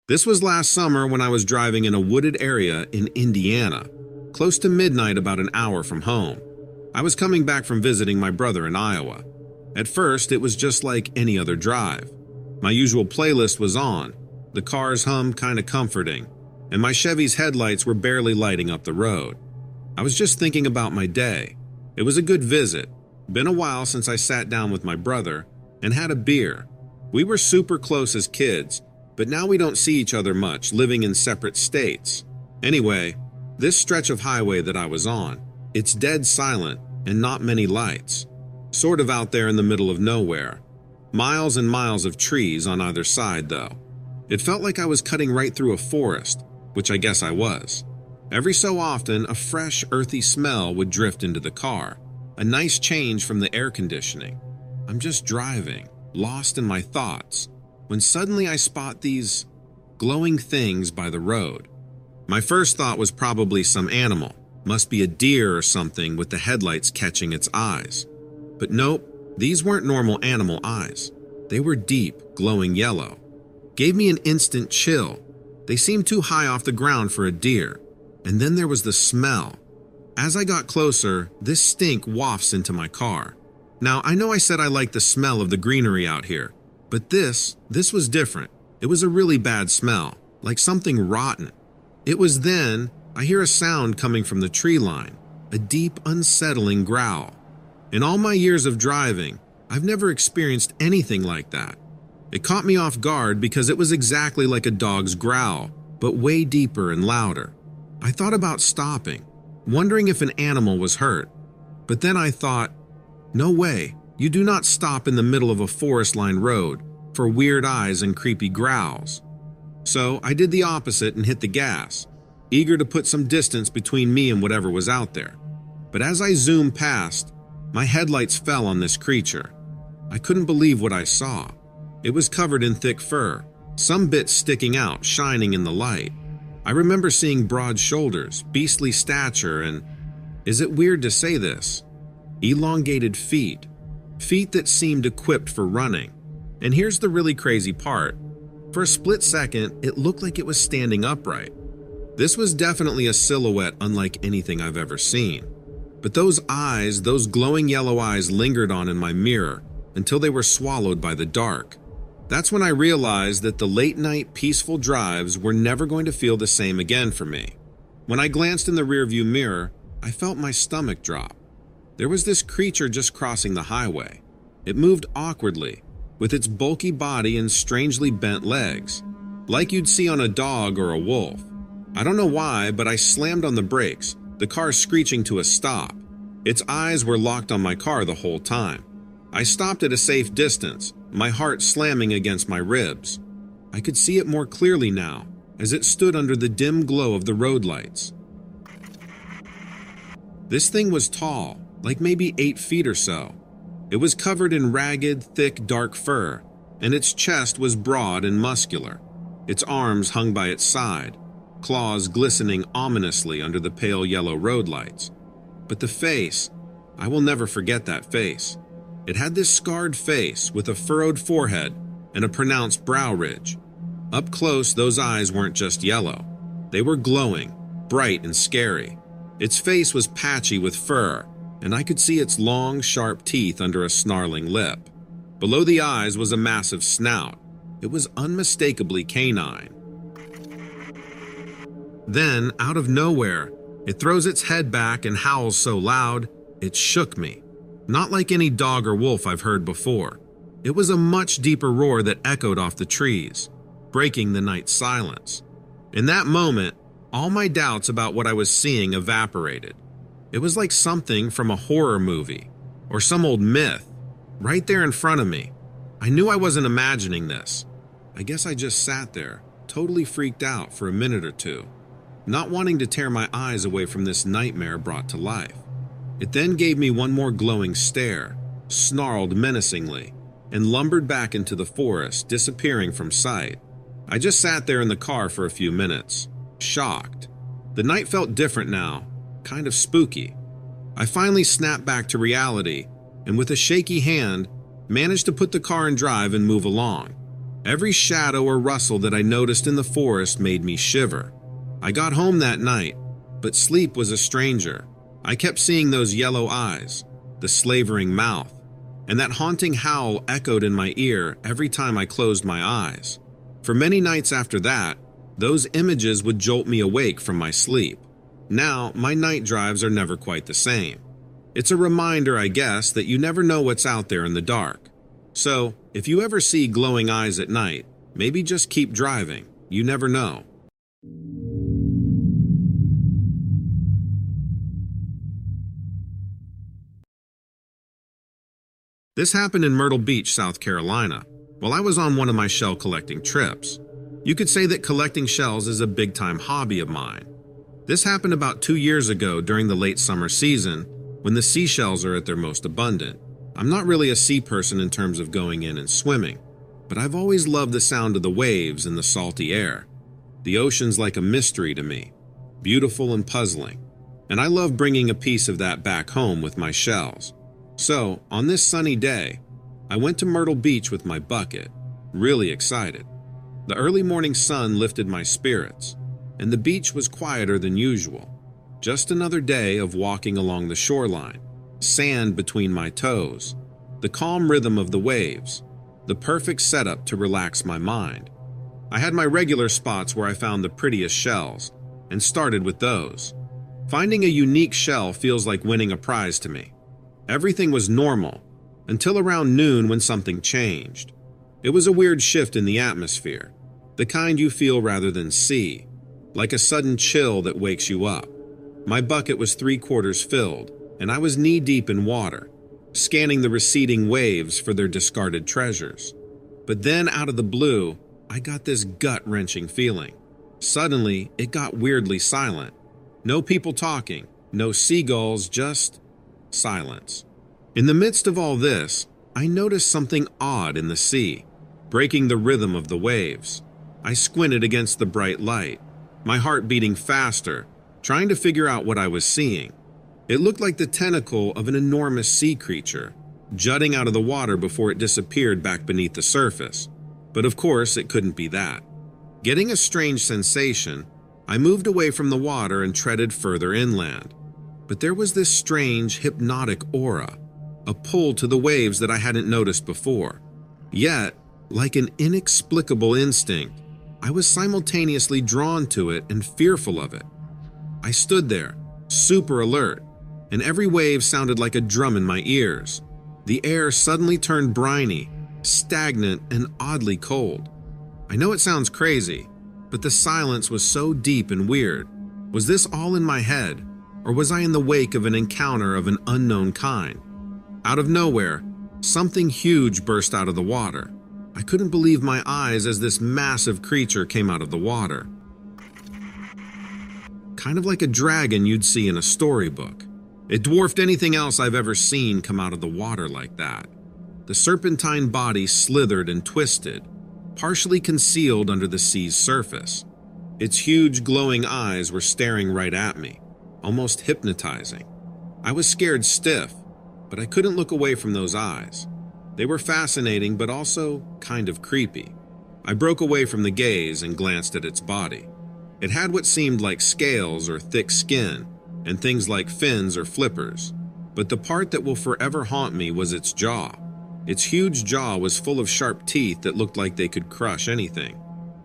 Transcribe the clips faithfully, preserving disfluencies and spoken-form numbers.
This was last summer when I was driving in a wooded area in Indiana, close to midnight about an hour from home. I was coming back from visiting my brother in Iowa. At first, it was just like any other drive. My usual playlist was on, the car's hum kinda comforting, and my Chevy's headlights were barely lighting up the road. I was just thinking about my day. It was a good visit. Been a while since I sat down with my brother and had a beer. We were super close as kids, but now we don't see each other much, living in separate states. Anyway, this stretch of highway that I was on, it's dead silent and not many lights. Sort of out there in the middle of nowhere. Miles and miles of trees on either side, though. It felt like I was cutting right through a forest, which I guess I was. Every so often, a fresh, earthy smell would drift into the car, a nice change from the air conditioning. I'm just driving, lost in my thoughts, when suddenly I spot these glowing things by the road. My first thought was probably some animal, must be a deer or something with the headlights catching its eyes. But nope, these weren't normal animal eyes. They were deep, glowing yellow. Gave me an instant chill. They seemed too high off the ground for a deer. And then there was the smell. As I got closer, this stink wafts into my car. Now, I know I said I liked the smell of the greenery out here, but this, this was different. It was a really bad smell, like something rotten. It was then I hear a sound coming from the tree line, a deep, unsettling growl. In all my years of driving, I've never experienced anything like that. It caught me off guard because it was exactly like a dog's growl, but way deeper and louder. I thought about stopping, wondering if an animal was hurt. But then I thought, no way, you do not stop in the middle of a forest-lined road for weird eyes and creepy growls. So I did the opposite and hit the gas, eager to put some distance between me and whatever was out there. But as I zoomed past, my headlights fell on this creature. I couldn't believe what I saw. It was covered in thick fur, some bits sticking out, shining in the light. I remember seeing broad shoulders, beastly stature, and, is it weird to say this, elongated feet. Feet that seemed equipped for running. And here's the really crazy part. For a split second, it looked like it was standing upright. This was definitely a silhouette unlike anything I've ever seen. But those eyes, those glowing yellow eyes lingered on in my mirror until they were swallowed by the dark. That's when I realized that the late-night peaceful drives were never going to feel the same again for me. When I glanced in the rearview mirror, I felt my stomach drop. There was this creature just crossing the highway. It moved awkwardly, with its bulky body and strangely bent legs, like you'd see on a dog or a wolf. I don't know why, but I slammed on the brakes, the car screeching to a stop. Its eyes were locked on my car the whole time. I stopped at a safe distance, my heart slamming against my ribs. I could see it more clearly now, as it stood under the dim glow of the road lights. This thing was tall, like maybe eight feet or so. It was covered in ragged, thick, dark fur, and its chest was broad and muscular. Its arms hung by its side, claws glistening ominously under the pale yellow road lights. But the face, I will never forget that face. It had this scarred face with a furrowed forehead and a pronounced brow ridge. Up close, those eyes weren't just yellow. They were glowing, bright and scary. Its face was patchy with fur, and I could see its long, sharp teeth under a snarling lip. Below the eyes was a massive snout. It was unmistakably canine. Then, out of nowhere, it throws its head back and howls so loud, it shook me. Not like any dog or wolf I've heard before. It was a much deeper roar that echoed off the trees, breaking the night silence. In that moment, all my doubts about what I was seeing evaporated. It was like something from a horror movie, or some old myth, right there in front of me. I knew I wasn't imagining this. I guess I just sat there, totally freaked out for a minute or two, not wanting to tear my eyes away from this nightmare brought to life. It then gave me one more glowing stare, snarled menacingly, and lumbered back into the forest, disappearing from sight. I just sat there in the car for a few minutes, shocked. The night felt different now, kind of spooky. I finally snapped back to reality, and with a shaky hand, managed to put the car in drive and move along. Every shadow or rustle that I noticed in the forest made me shiver. I got home that night, but sleep was a stranger. I kept seeing those yellow eyes, the slavering mouth, and that haunting howl echoed in my ear every time I closed my eyes. For many nights after that, those images would jolt me awake from my sleep. Now, my night drives are never quite the same. It's a reminder, I guess, that you never know what's out there in the dark. So, if you ever see glowing eyes at night, maybe just keep driving. You never know. This happened in Myrtle Beach, South Carolina, while I was on one of my shell collecting trips. You could say that collecting shells is a big-time hobby of mine. This happened about two years ago during the late summer season, when the seashells are at their most abundant. I'm not really a sea person in terms of going in and swimming, but I've always loved the sound of the waves and the salty air. The ocean's like a mystery to me, beautiful and puzzling, and I love bringing a piece of that back home with my shells. So, on this sunny day, I went to Myrtle Beach with my bucket, really excited. The early morning sun lifted my spirits, and the beach was quieter than usual. Just another day of walking along the shoreline, sand between my toes, the calm rhythm of the waves, the perfect setup to relax my mind. I had my regular spots where I found the prettiest shells, and started with those. Finding a unique shell feels like winning a prize to me. Everything was normal, until around noon when something changed. It was a weird shift in the atmosphere, the kind you feel rather than see, like a sudden chill that wakes you up. My bucket was three quarters filled, and I was knee-deep in water, scanning the receding waves for their discarded treasures. But then, out of the blue, I got this gut-wrenching feeling. Suddenly, it got weirdly silent. No people talking, no seagulls, just silence. In the midst of all this, I noticed something odd in the sea, breaking the rhythm of the waves. I squinted against the bright light, my heart beating faster, trying to figure out what I was seeing. It looked like the tentacle of an enormous sea creature, jutting out of the water before it disappeared back beneath the surface. But of course, it couldn't be that. Getting a strange sensation, I moved away from the water and treaded further inland. But there was this strange, hypnotic aura, a pull to the waves that I hadn't noticed before. Yet, like an inexplicable instinct, I was simultaneously drawn to it and fearful of it. I stood there, super alert, and every wave sounded like a drum in my ears. The air suddenly turned briny, stagnant, and oddly cold. I know it sounds crazy, but the silence was so deep and weird. Was this all in my head, or was I in the wake of an encounter of an unknown kind? Out of nowhere, something huge burst out of the water. I couldn't believe my eyes as this massive creature came out of the water. Kind of like a dragon you'd see in a storybook. It dwarfed anything else I've ever seen come out of the water like that. The serpentine body slithered and twisted, partially concealed under the sea's surface. Its huge glowing eyes were staring right at me, almost hypnotizing. I was scared stiff, but I couldn't look away from those eyes. They were fascinating, but also kind of creepy. I broke away from the gaze and glanced at its body. It had what seemed like scales or thick skin, and things like fins or flippers. But the part that will forever haunt me was its jaw. Its huge jaw was full of sharp teeth that looked like they could crush anything.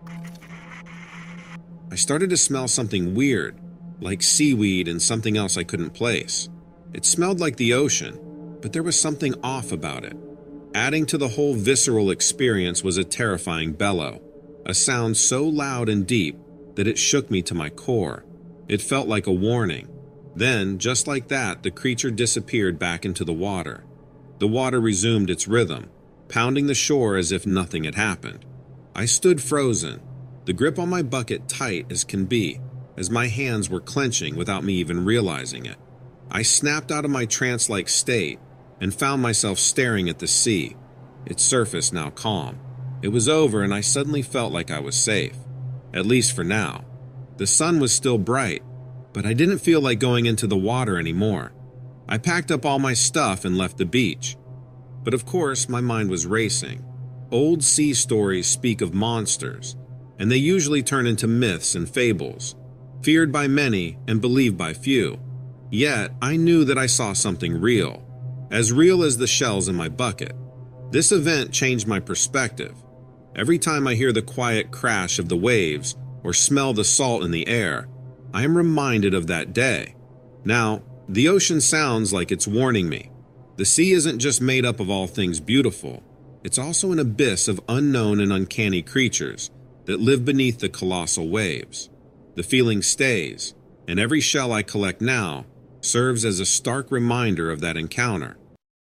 I started to smell something weird, like seaweed and something else I couldn't place. It smelled like the ocean, but there was something off about it. Adding to the whole visceral experience was a terrifying bellow, a sound so loud and deep that it shook me to my core. It felt like a warning. Then, just like that, the creature disappeared back into the water. The water resumed its rhythm, pounding the shore as if nothing had happened. I stood frozen, the grip on my bucket tight as can be, as my hands were clenching without me even realizing it. I snapped out of my trance-like state and found myself staring at the sea, its surface now calm. It was over, and I suddenly felt like I was safe, at least for now. The sun was still bright, but I didn't feel like going into the water anymore. I packed up all my stuff and left the beach. But of course, my mind was racing. Old sea stories speak of monsters, and they usually turn into myths and fables, feared by many and believed by few. Yet, I knew that I saw something real, as real as the shells in my bucket. This event changed my perspective. Every time I hear the quiet crash of the waves or smell the salt in the air, I am reminded of that day. Now, the ocean sounds like it's warning me. The sea isn't just made up of all things beautiful. It's also an abyss of unknown and uncanny creatures that live beneath the colossal waves. The feeling stays, and every shell I collect now serves as a stark reminder of that encounter.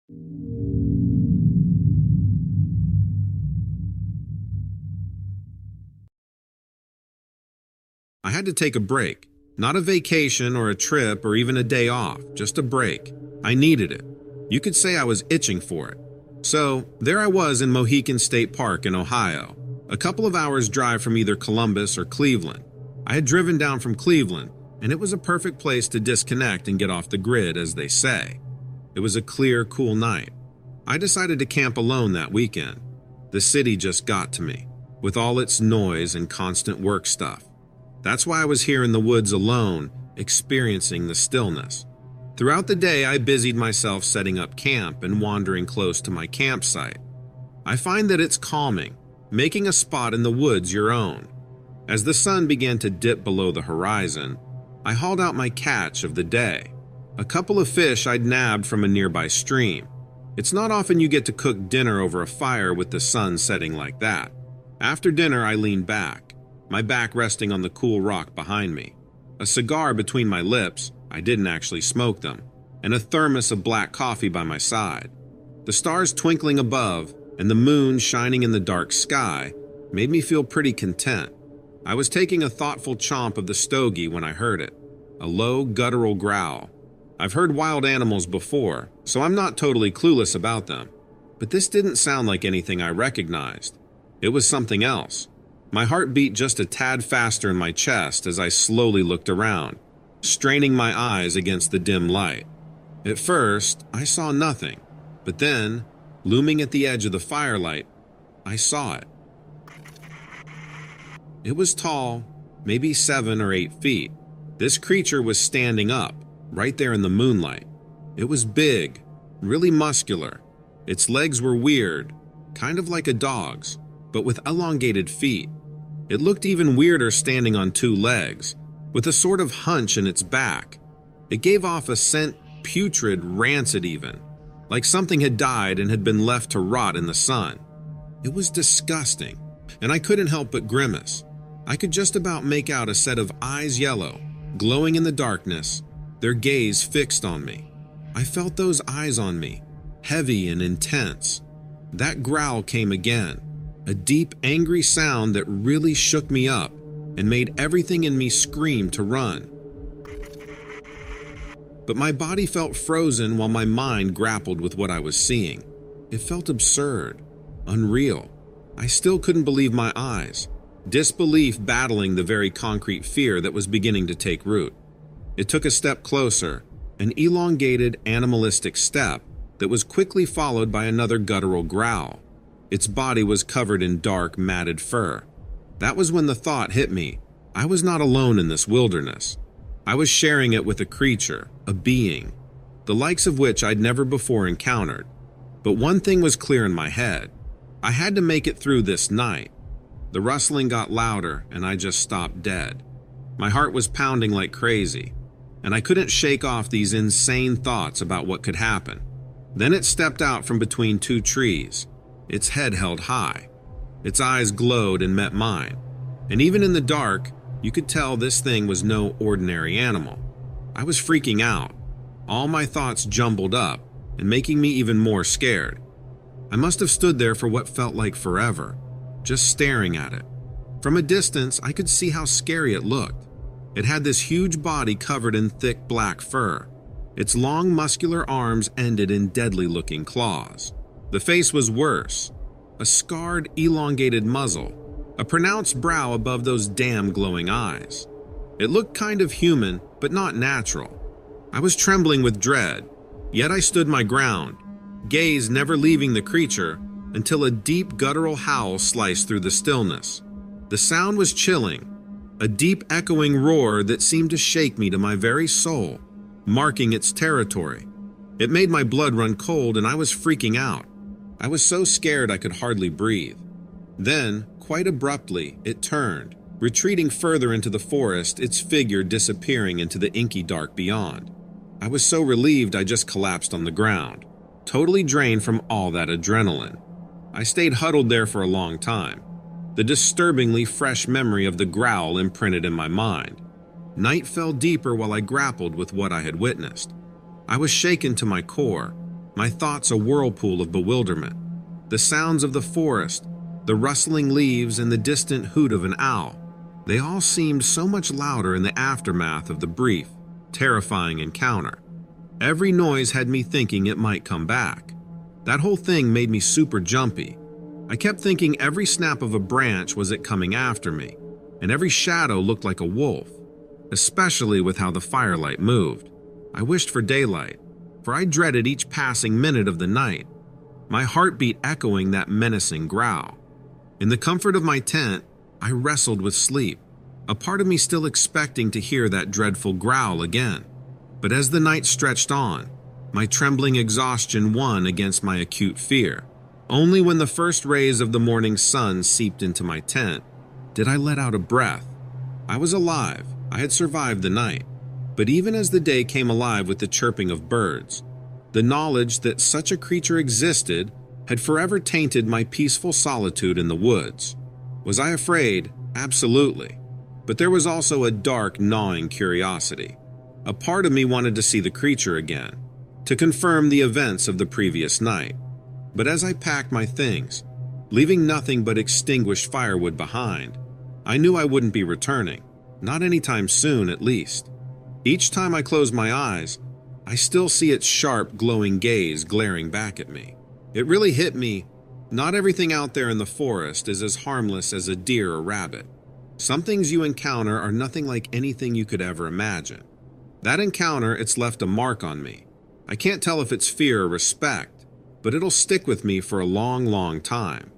I had to take a break. Not a vacation or a trip or even a day off, just a break. I needed it. You could say I was itching for it. So, there I was in Mohican State Park in Ohio, a couple of hours drive from either Columbus or Cleveland. I had driven down from Cleveland, and it was a perfect place to disconnect and get off the grid, as they say. It was a clear, cool night. I decided to camp alone that weekend. The city just got to me, with all its noise and constant work stuff. That's why I was here in the woods alone, experiencing the stillness. Throughout the day, I busied myself setting up camp and wandering close to my campsite. I find that it's calming, making a spot in the woods your own. As the sun began to dip below the horizon, I hauled out my catch of the day, a couple of fish I'd nabbed from a nearby stream. It's not often you get to cook dinner over a fire with the sun setting like that. After dinner, I leaned back, my back resting on the cool rock behind me. A cigar between my lips, I didn't actually smoke them, and a thermos of black coffee by my side. The stars twinkling above and the moon shining in the dark sky made me feel pretty content. I was taking a thoughtful chomp of the stogie when I heard it, a low, guttural growl. I've heard wild animals before, so I'm not totally clueless about them, but this didn't sound like anything I recognized. It was something else. My heart beat just a tad faster in my chest as I slowly looked around, straining my eyes against the dim light. At first, I saw nothing, but then, looming at the edge of the firelight, I saw it. It was tall, maybe seven or eight feet. This creature was standing up, right there in the moonlight. It was big, really muscular. Its legs were weird, kind of like a dog's, but with elongated feet. It looked even weirder standing on two legs, with a sort of hunch in its back. It gave off a scent putrid, rancid even, like something had died and had been left to rot in the sun. It was disgusting, and I couldn't help but grimace. I could just about make out a set of eyes yellow, glowing in the darkness, their gaze fixed on me. I felt those eyes on me, heavy and intense. That growl came again, a deep, angry sound that really shook me up and made everything in me scream to run. But my body felt frozen while my mind grappled with what I was seeing. It felt absurd, unreal. I still couldn't believe my eyes, disbelief battling the very concrete fear that was beginning to take root. It took a step closer, an elongated, animalistic step that was quickly followed by another guttural growl. Its body was covered in dark, matted fur. That was when the thought hit me. I was not alone in this wilderness. I was sharing it with a creature, a being, the likes of which I'd never before encountered. But one thing was clear in my head. I had to make it through this night. The rustling got louder, and I just stopped dead. My heart was pounding like crazy, and I couldn't shake off these insane thoughts about what could happen. Then it stepped out from between two trees, its head held high. Its eyes glowed and met mine, and even in the dark, you could tell this thing was no ordinary animal. I was freaking out, all my thoughts jumbled up and making me even more scared. I must have stood there for what felt like forever, just staring at it. From a distance, I could see how scary it looked. It had this huge body covered in thick black fur. Its long, muscular arms ended in deadly-looking claws. The face was worse, a scarred, elongated muzzle, a pronounced brow above those damn glowing eyes. It looked kind of human, but not natural. I was trembling with dread, yet I stood my ground, gaze never leaving the creature, until a deep guttural howl sliced through the stillness. The sound was chilling, a deep echoing roar that seemed to shake me to my very soul, marking its territory. It made my blood run cold and I was freaking out. I was so scared I could hardly breathe. Then, quite abruptly, it turned, retreating further into the forest, its figure disappearing into the inky dark beyond. I was so relieved I just collapsed on the ground, totally drained from all that adrenaline. I stayed huddled there for a long time, the disturbingly fresh memory of the growl imprinted in my mind. Night fell deeper while I grappled with what I had witnessed. I was shaken to my core, my thoughts a whirlpool of bewilderment. The sounds of the forest, the rustling leaves, and the distant hoot of an owl, they all seemed so much louder in the aftermath of the brief, terrifying encounter. Every noise had me thinking it might come back. That whole thing made me super jumpy. I kept thinking every snap of a branch was it coming after me, and every shadow looked like a wolf, especially with how the firelight moved. I wished for daylight, for I dreaded each passing minute of the night, my heartbeat echoing that menacing growl. In the comfort of my tent, I wrestled with sleep, a part of me still expecting to hear that dreadful growl again. But as the night stretched on, my trembling exhaustion won against my acute fear. Only when the first rays of the morning sun seeped into my tent did I let out a breath. I was alive. I had survived the night. But even as the day came alive with the chirping of birds, the knowledge that such a creature existed had forever tainted my peaceful solitude in the woods. Was I afraid? Absolutely. But there was also a dark, gnawing curiosity. A part of me wanted to see the creature again, to confirm the events of the previous night. But as I packed my things, leaving nothing but extinguished firewood behind, I knew I wouldn't be returning, not anytime soon at least. Each time I close my eyes, I still see its sharp, glowing gaze glaring back at me. It really hit me. Not everything out there in the forest is as harmless as a deer or rabbit. Some things you encounter are nothing like anything you could ever imagine. That encounter, it's left a mark on me. I can't tell if it's fear or respect, but it'll stick with me for a long, long time.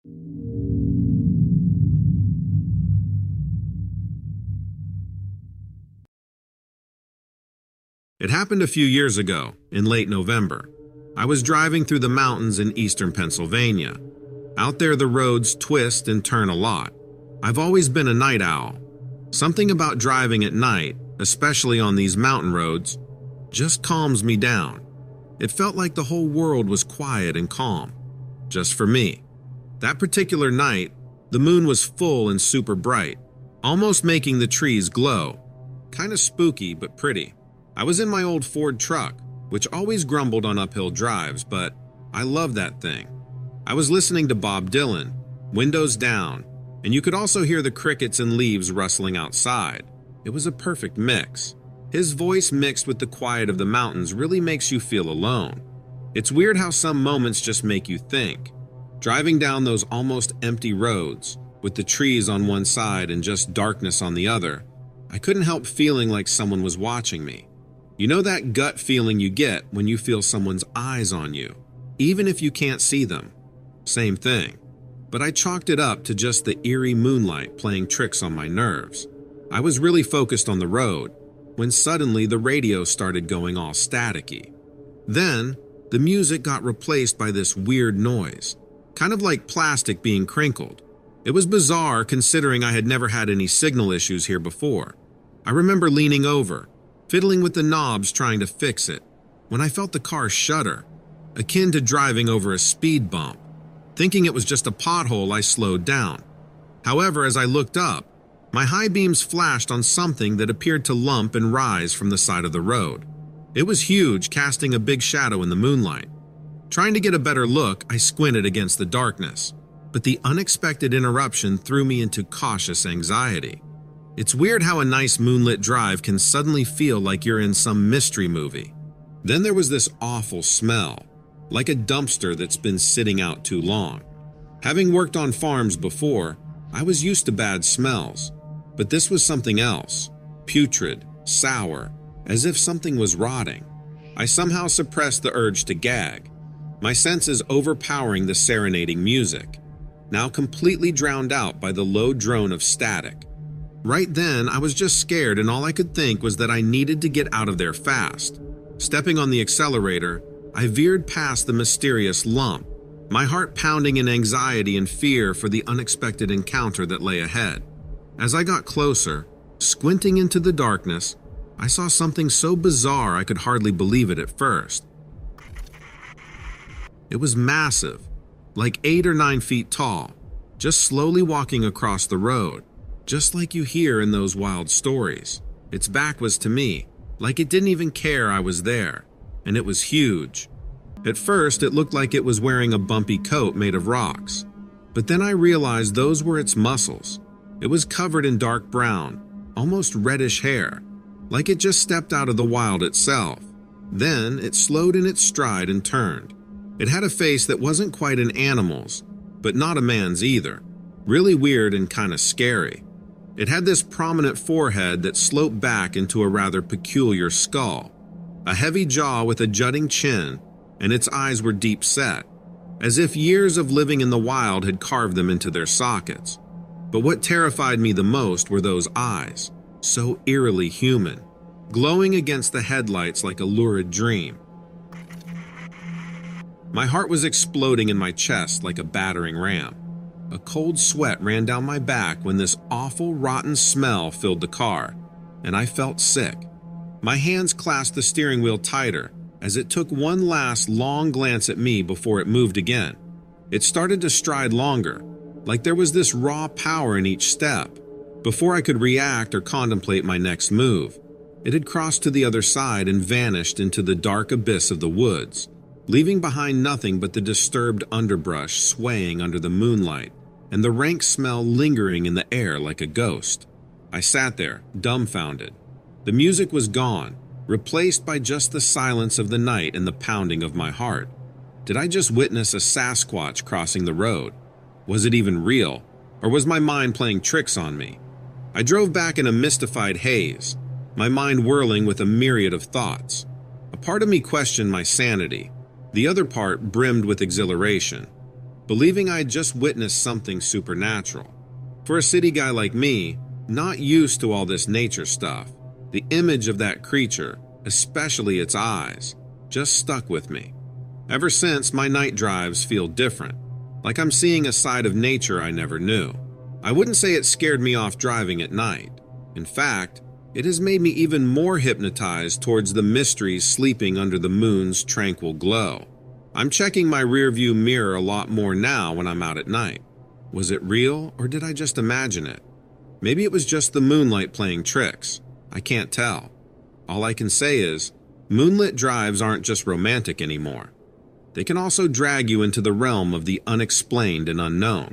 It happened a few years ago, in late November. I was driving through the mountains in eastern Pennsylvania. Out there the roads twist and turn a lot. I've always been a night owl. Something about driving at night, especially on these mountain roads, just calms me down. It felt like the whole world was quiet and calm, just for me. That particular night, the moon was full and super bright, almost making the trees glow. Kind of spooky, but pretty. I was in my old Ford truck, which always grumbled on uphill drives, but I loved that thing. I was listening to Bob Dylan, windows down, and you could also hear the crickets and leaves rustling outside. It was a perfect mix. His voice mixed with the quiet of the mountains really makes you feel alone. It's weird how some moments just make you think. Driving down those almost empty roads, with the trees on one side and just darkness on the other, I couldn't help feeling like someone was watching me. You know that gut feeling you get when you feel someone's eyes on you, even if you can't see them? Same thing. But I chalked it up to just the eerie moonlight playing tricks on my nerves. I was really focused on the road, when suddenly the radio started going all staticky. Then, the music got replaced by this weird noise, kind of like plastic being crinkled. It was bizarre considering I had never had any signal issues here before. I remember leaning over, fiddling with the knobs trying to fix it, when I felt the car shudder, akin to driving over a speed bump. Thinking it was just a pothole, I slowed down. However, as I looked up, my high beams flashed on something that appeared to lump and rise from the side of the road. It was huge, casting a big shadow in the moonlight. Trying to get a better look, I squinted against the darkness, but the unexpected interruption threw me into cautious anxiety. It's weird how a nice moonlit drive can suddenly feel like you're in some mystery movie. Then there was this awful smell, like a dumpster that's been sitting out too long. Having worked on farms before, I was used to bad smells, but this was something else, putrid, sour, as if something was rotting. I somehow suppressed the urge to gag. my senses overpowering the serenading music, now completely drowned out by the low drone of static. Right then, I was just scared, and all I could think was that I needed to get out of there fast. Stepping on the accelerator, I veered past the mysterious lump, my heart pounding in anxiety and fear for the unexpected encounter that lay ahead. As I got closer, squinting into the darkness, I saw something so bizarre I could hardly believe it at first. It was massive, like eight or nine feet tall, just slowly walking across the road, just like you hear in those wild stories. Its back was to me, like it didn't even care I was there, and it was huge. At first, it looked like it was wearing a bumpy coat made of rocks, but then I realized those were its muscles. It was covered in dark brown, almost reddish hair, like it just stepped out of the wild itself. Then it slowed in its stride and turned. It had a face that wasn't quite an animal's, but not a man's either. Really weird and kind of scary. It had this prominent forehead that sloped back into a rather peculiar skull, a heavy jaw with a jutting chin, and its eyes were deep set, as if years of living in the wild had carved them into their sockets. But what terrified me the most were those eyes, so eerily human, glowing against the headlights like a lurid dream. My heart was exploding in my chest like a battering ram. A cold sweat ran down my back when this awful, rotten smell filled the car, and I felt sick. My hands clasped the steering wheel tighter as it took one last long glance at me before it moved again. It started to stride longer, like there was this raw power in each step. Before I could react or contemplate my next move, it had crossed to the other side and vanished into the dark abyss of the woods, leaving behind nothing but the disturbed underbrush swaying under the moonlight and the rank smell lingering in the air like a ghost. I sat there, dumbfounded. The music was gone, replaced by just the silence of the night and the pounding of my heart. Did I just witness a Sasquatch crossing the road? Was it even real, or was my mind playing tricks on me? I drove back in a mystified haze, my mind whirling with a myriad of thoughts. A part of me questioned my sanity. The other part brimmed with exhilaration, believing I had just witnessed something supernatural. For a city guy like me, not used to all this nature stuff, the image of that creature, especially its eyes, just stuck with me. Ever since, my night drives feel different, like I'm seeing a side of nature I never knew. I wouldn't say it scared me off driving at night. In fact, it has made me even more hypnotized towards the mysteries sleeping under the moon's tranquil glow. I'm checking my rearview mirror a lot more now when I'm out at night. Was it real, or did I just imagine it? Maybe it was just the moonlight playing tricks. I can't tell. All I can say is, moonlit drives aren't just romantic anymore. They can also drag you into the realm of the unexplained and unknown.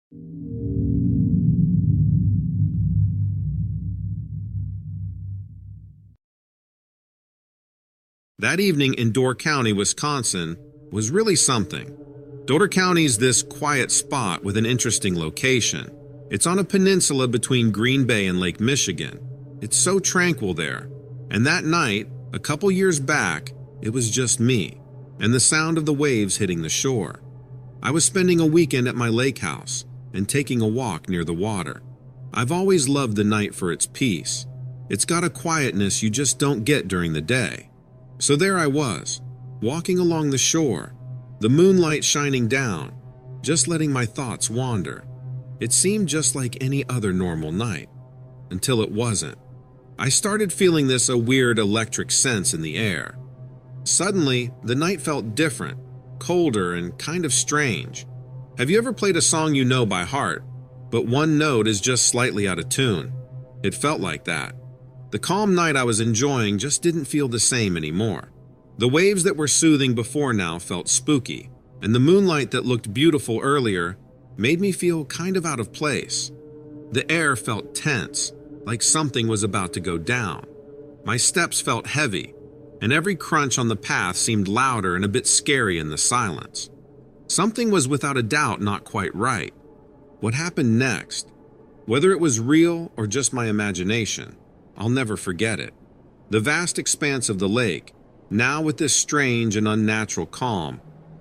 That evening in Door County, Wisconsin, was really something. Door County's this quiet spot with an interesting location. It's on a peninsula between Green Bay and Lake Michigan. It's so tranquil there. And that night, a couple years back, it was just me, and the sound of the waves hitting the shore. I was spending a weekend at my lake house and taking a walk near the water. I've always loved the night for its peace. It's got a quietness you just don't get during the day. So there I was, walking along the shore, the moonlight shining down, just letting my thoughts wander. It seemed just like any other normal night, until it wasn't. I started feeling this a weird electric sense in the air. Suddenly, the night felt different, colder, and kind of strange. Have you ever played a song you know by heart, but one note is just slightly out of tune? It felt like that. The calm night I was enjoying just didn't feel the same anymore. The waves that were soothing before now felt spooky, and the moonlight that looked beautiful earlier made me feel kind of out of place. The air felt tense, like something was about to go down. My steps felt heavy, and every crunch on the path seemed louder and a bit scary in the silence. Something was without a doubt not quite right. What happened next? Whether it was real or just my imagination, I'll never forget it. The vast expanse of the lake, now with this strange and unnatural calm,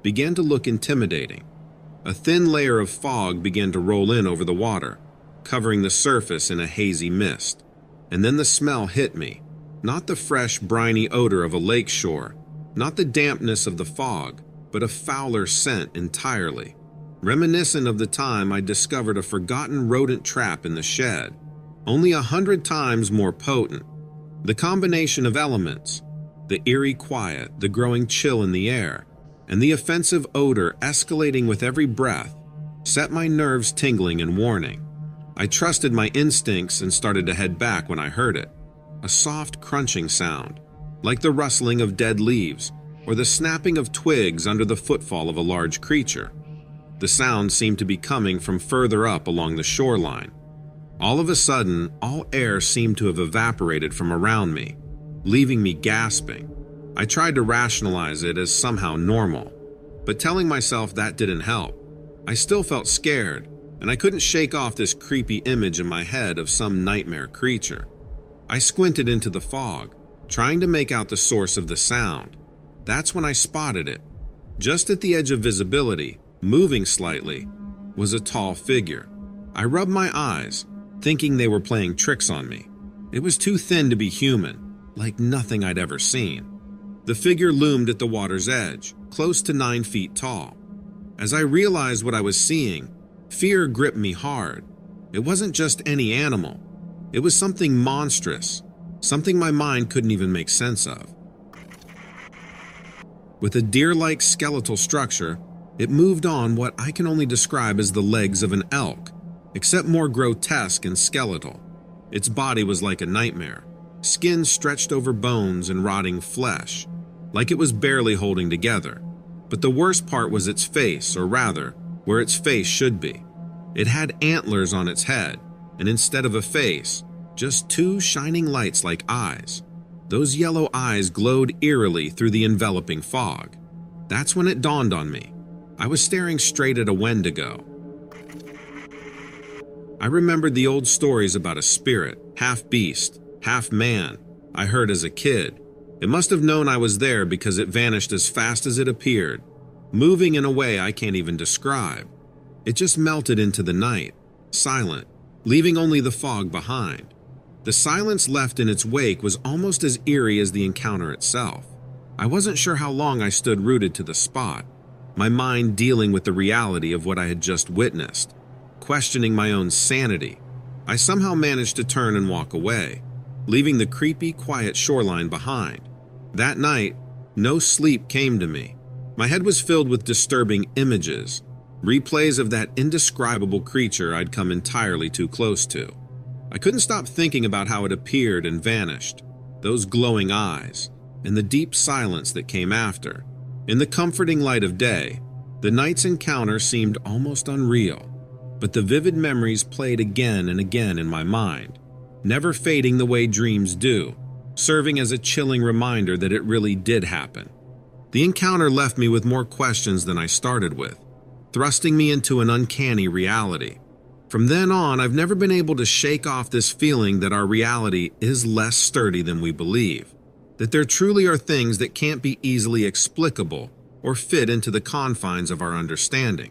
began to look intimidating. A thin layer of fog began to roll in over the water, covering the surface in a hazy mist. And then the smell hit me. Not the fresh, briny odor of a lake shore, not the dampness of the fog, but a fouler scent entirely. Reminiscent of the time I discovered a forgotten rodent trap in the shed, only a hundred times more potent. The combination of elements, the eerie quiet, the growing chill in the air, and the offensive odor escalating with every breath, set my nerves tingling and warning. I trusted my instincts and started to head back when I heard it. A soft crunching sound, like the rustling of dead leaves or the snapping of twigs under the footfall of a large creature. The sound seemed to be coming from further up along the shoreline. All of a sudden, all air seemed to have evaporated from around me, leaving me gasping. I tried to rationalize it as somehow normal, but telling myself that didn't help. I still felt scared, and I couldn't shake off this creepy image in my head of some nightmare creature. I squinted into the fog, trying to make out the source of the sound. That's when I spotted it. Just at the edge of visibility, moving slightly, was a tall figure. I rubbed my eyes, thinking they were playing tricks on me. It was too thin to be human, like nothing I'd ever seen. The figure loomed at the water's edge, close to nine feet tall. As I realized what I was seeing, fear gripped me hard. It wasn't just any animal. It was something monstrous, something my mind couldn't even make sense of. With a deer-like skeletal structure, it moved on what I can only describe as the legs of an elk, except more grotesque and skeletal. Its body was like a nightmare, skin stretched over bones and rotting flesh, like it was barely holding together. But the worst part was its face, or rather, where its face should be. It had antlers on its head, and instead of a face, just two shining lights like eyes. Those yellow eyes glowed eerily through the enveloping fog. That's when it dawned on me. I was staring straight at a Wendigo. I remembered the old stories about a spirit, half beast, half man, I heard as a kid. It must have known I was there because it vanished as fast as it appeared, moving in a way I can't even describe. It just melted into the night, silent, leaving only the fog behind. The silence left in its wake was almost as eerie as the encounter itself. I wasn't sure how long I stood rooted to the spot, my mind dealing with the reality of what I had just witnessed, questioning my own sanity. I somehow managed to turn and walk away, leaving the creepy, quiet shoreline behind. That night, no sleep came to me. My head was filled with disturbing images, replays of that indescribable creature I'd come entirely too close to. I couldn't stop thinking about how it appeared and vanished, those glowing eyes, and the deep silence that came after. In the comforting light of day, the night's encounter seemed almost unreal, but the vivid memories played again and again in my mind, never fading the way dreams do, serving as a chilling reminder that it really did happen. The encounter left me with more questions than I started with, thrusting me into an uncanny reality. From then on, I've never been able to shake off this feeling that our reality is less sturdy than we believe, that there truly are things that can't be easily explicable or fit into the confines of our understanding.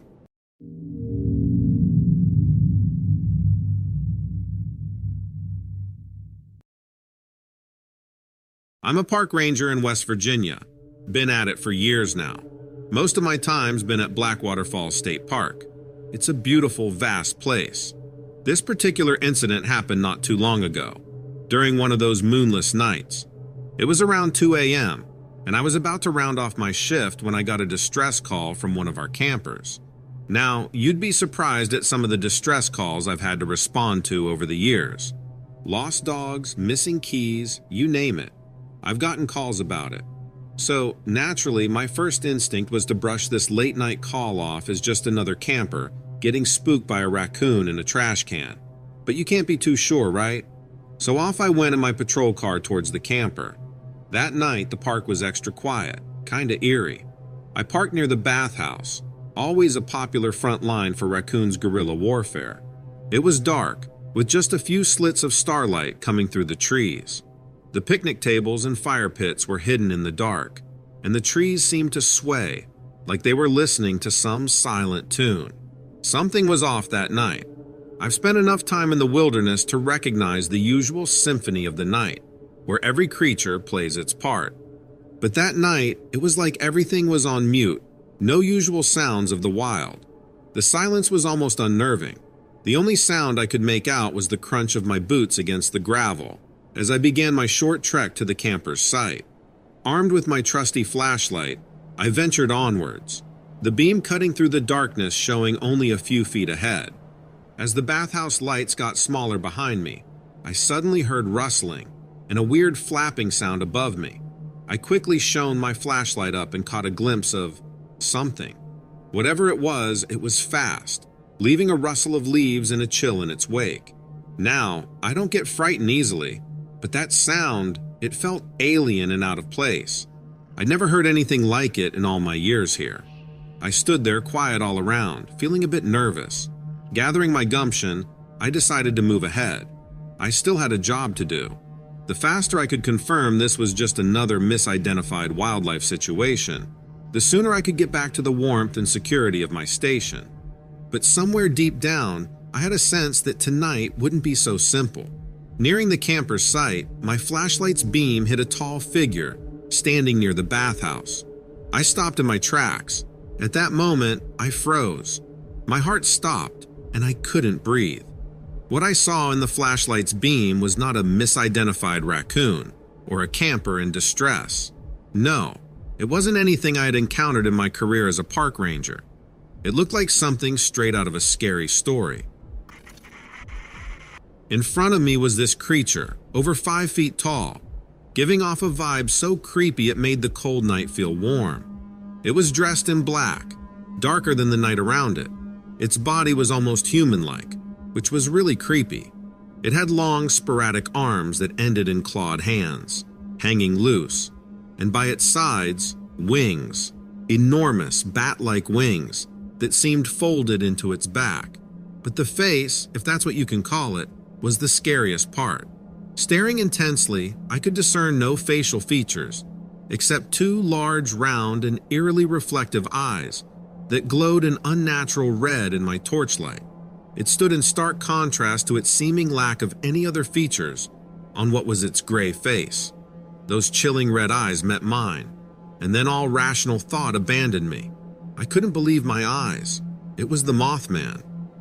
I'm a park ranger in West Virginia. Been at it for years now. Most of my time's been at Blackwater Falls State Park. It's a beautiful, vast place. This particular incident happened not too long ago, during one of those moonless nights. It was around two A M, and I was about to round off my shift when I got a distress call from one of our campers. Now, you'd be surprised at some of the distress calls I've had to respond to over the years. Lost dogs, missing keys, you name it. I've gotten calls about it. So, naturally, my first instinct was to brush this late-night call off as just another camper getting spooked by a raccoon in a trash can. But you can't be too sure, right? So off I went in my patrol car towards the camper. That night, the park was extra quiet, kinda eerie. I parked near the bathhouse, always a popular front line for raccoons' guerrilla warfare. It was dark, with just a few slits of starlight coming through the trees. The picnic tables and fire pits were hidden in the dark, and the trees seemed to sway, like they were listening to some silent tune. Something was off that night. I've spent enough time in the wilderness to recognize the usual symphony of the night, where every creature plays its part. But that night, it was like everything was on mute, no usual sounds of the wild. The silence was almost unnerving. The only sound I could make out was the crunch of my boots against the gravel as I began my short trek to the camper's site. Armed with my trusty flashlight, I ventured onwards, the beam cutting through the darkness showing only a few feet ahead. As the bathhouse lights got smaller behind me, I suddenly heard rustling and a weird flapping sound above me. I quickly shone my flashlight up and caught a glimpse of something. Whatever it was, it was fast, leaving a rustle of leaves and a chill in its wake. Now, I don't get frightened easily, but that sound, it felt alien and out of place. I'd never heard anything like it in all my years here. I stood there quiet all around, feeling a bit nervous. Gathering my gumption, I decided to move ahead. I still had a job to do. The faster I could confirm this was just another misidentified wildlife situation, the sooner I could get back to the warmth and security of my station. But somewhere deep down, I had a sense that tonight wouldn't be so simple. Nearing the camper's site, my flashlight's beam hit a tall figure standing near the bathhouse. I stopped in my tracks. At that moment, I froze. My heart stopped, and I couldn't breathe. What I saw in the flashlight's beam was not a misidentified raccoon or a camper in distress. No, it wasn't anything I had encountered in my career as a park ranger. It looked like something straight out of a scary story. In front of me was this creature, over five feet tall, giving off a vibe so creepy it made the cold night feel warm. It was dressed in black, darker than the night around it. Its body was almost human-like, which was really creepy. It had long, sporadic arms that ended in clawed hands, hanging loose, and by its sides, wings, enormous bat-like wings that seemed folded into its back. But the face, if that's what you can call it, was the scariest part. Staring intensely, I could discern no facial features, except two large, round, and eerily reflective eyes that glowed an unnatural red in my torchlight. It stood in stark contrast to its seeming lack of any other features on what was its gray face. Those chilling red eyes met mine, and then all rational thought abandoned me. I couldn't believe my eyes. It was the Mothman.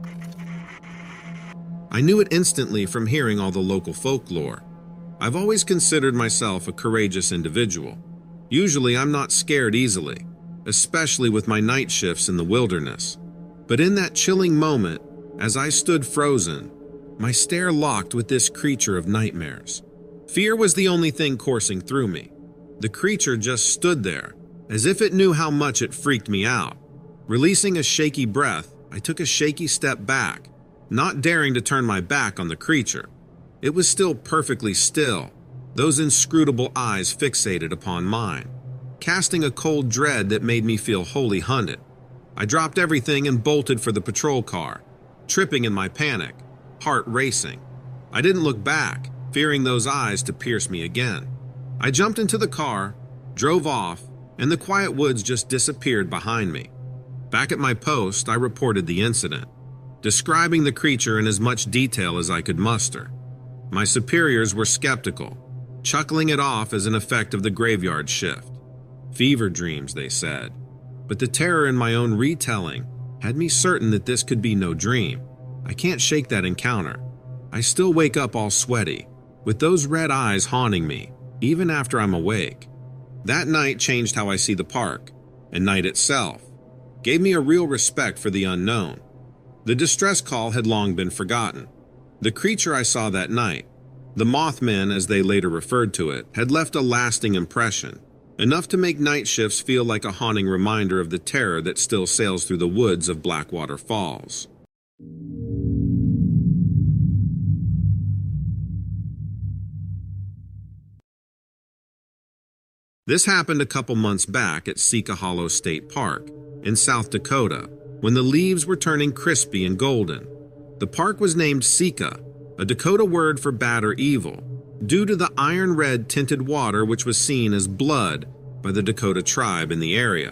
I knew it instantly from hearing all the local folklore. I've always considered myself a courageous individual. Usually I'm not scared easily, especially with my night shifts in the wilderness. But in that chilling moment, as I stood frozen, my stare locked with this creature of nightmares. Fear was the only thing coursing through me. The creature just stood there, as if it knew how much it freaked me out. Releasing a shaky breath, I took a shaky step back, not daring to turn my back on the creature. It was still perfectly still, those inscrutable eyes fixated upon mine, casting a cold dread that made me feel wholly hunted. I dropped everything and bolted for the patrol car, tripping in my panic, heart racing. I didn't look back, fearing those eyes to pierce me again. I jumped into the car, drove off, and the quiet woods just disappeared behind me. Back at my post, I reported the incident, describing the creature in as much detail as I could muster. My superiors were skeptical, chuckling it off as an effect of the graveyard shift. Fever dreams, they said. But the terror in my own retelling had me certain that this could be no dream. I can't shake that encounter. I still wake up all sweaty, with those red eyes haunting me, even after I'm awake. That night changed how I see the park, and night itself gave me a real respect for the unknown. The distress call had long been forgotten. The creature I saw that night, the Mothman as they later referred to it, had left a lasting impression, enough to make night shifts feel like a haunting reminder of the terror that still sails through the woods of Blackwater Falls. This happened a couple months back at Sika Hollow State Park in South Dakota, when the leaves were turning crispy and golden. The park was named Sika, a Dakota word for bad or evil, due to the iron-red tinted water which was seen as blood by the Dakota tribe in the area.